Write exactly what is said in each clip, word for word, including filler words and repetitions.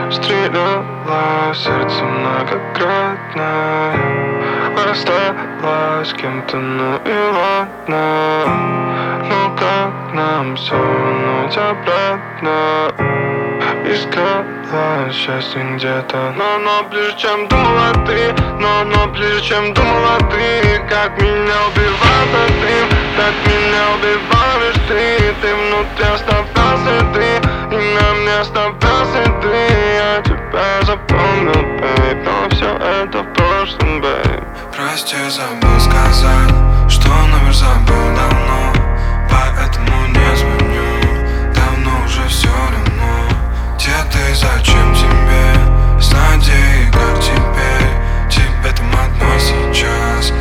Стреляла сердце многократно, рассталась с кем-то, ну и ладно. Ну как нам все вернуть обратно? Искала счастье где-то, но оно ближе, чем думала ты. Но оно ближе, чем думала ты. Как меня убивала ты, так меня убиваешь ты. Ты внутри оставался ты, и на мне оставался ты. Я тебя запомнил, бэйб, но все это в прошлом, бэйб. Прости, забыл сказать, что номер забыл давно, поэтому не звоню. Давно уже все равно, где ты, зачем тебе, с надеей, как теперь. Тебе там одно сейчас.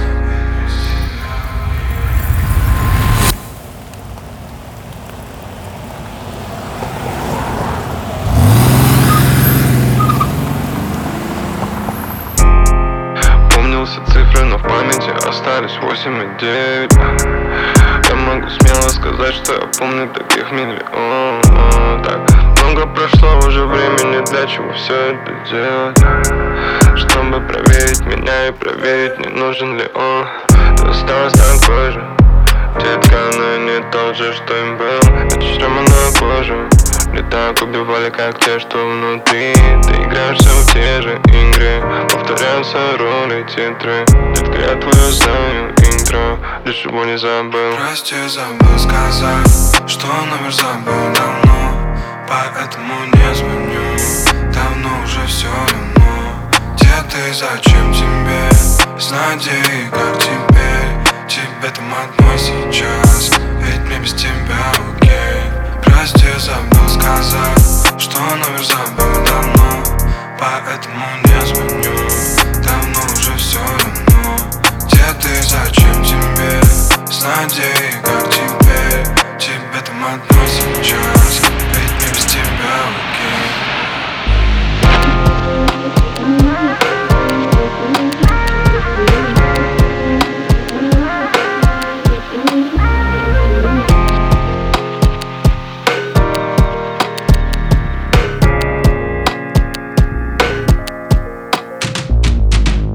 Помнил все цифры, но в памяти остались восемь и девять. Я могу смело сказать, что я помню таких миллион. Так много прошло уже времени, для чего все это делать? Чтобы проверить меня и проверить, не нужен ли он. Ты осталась такой же, детка, но не тот же, что им был. Эти шрамы на коже не так убивали, как те, что внутри. Ты играешься в те же игры, повторяются роли, титры. Детка, я твою знаю интро, ничего не забыл. Прости, забыл сказать, что номер забыл давно, поэтому не звоню. Давно уже все равно, где ты, зачем тебе, с надеей, как теперь. Тебе там одно сейчас, ведь мне без тебя окей. Прости, забыл сказать, что номер забыл давно, поэтому не звоню. Давно уже все равно, где ты, зачем тебе, с надеей, как теперь. Тебе там одно сейчас.